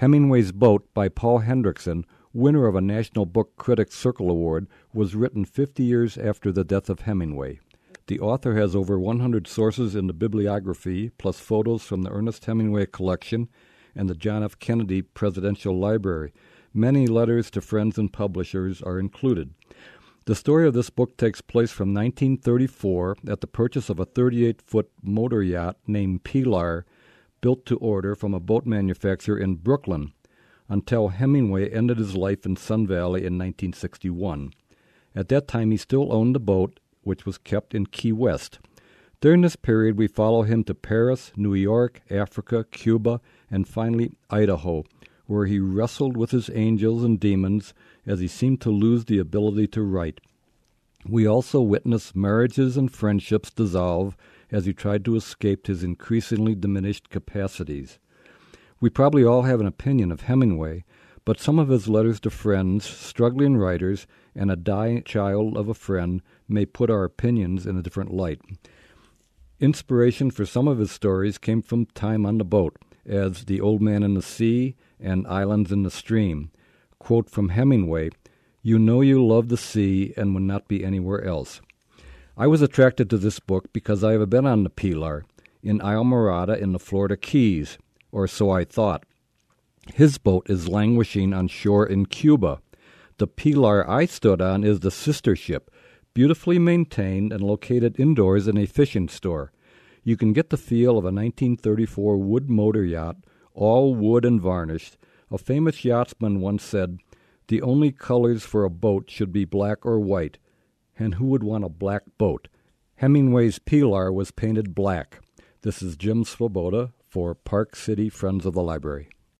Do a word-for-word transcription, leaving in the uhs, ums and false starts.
Hemingway's Boat by Paul Hendrickson, winner of a National Book Critics Circle Award, was written fifty years after the death of Hemingway. The author has over one hundred sources in the bibliography, plus photos from the Ernest Hemingway collection and the John F. Kennedy Presidential Library. Many letters to friends and publishers are included. The story of this book takes place from nineteen thirty-four at the purchase of a thirty-eight foot motor yacht named Pilar, built to order from a boat manufacturer in Brooklyn, until Hemingway ended his life in Sun Valley in nineteen sixty-one. At that time, he still owned the boat, which was kept in Key West. During this period, we follow him to Paris, New York, Africa, Cuba, and finally Idaho, where he wrestled with his angels and demons as he seemed to lose the ability to write. We also witness marriages and friendships dissolve as he tried to escape his increasingly diminished capacities. We probably all have an opinion of Hemingway, but some of his letters to friends, struggling writers, and a dying child of a friend may put our opinions in a different light. Inspiration for some of his stories came from time on the boat, as The Old Man in the Sea and Islands in the Stream. Quote from Hemingway, "You know you love the sea and would not be anywhere else." I was attracted to this book because I have been on the Pilar, in Islamorada in the Florida Keys, or so I thought. His boat is languishing on shore in Cuba. The Pilar I stood on is the sister ship, beautifully maintained and located indoors in a fishing store. You can get the feel of a nineteen thirty-four wood motor yacht, all wood and varnished. A famous yachtsman once said, "The only colors for a boat should be black or white, and who would want a black boat?" Hemingway's Pilar was painted black. This is Jim Swoboda for Park City Friends of the Library.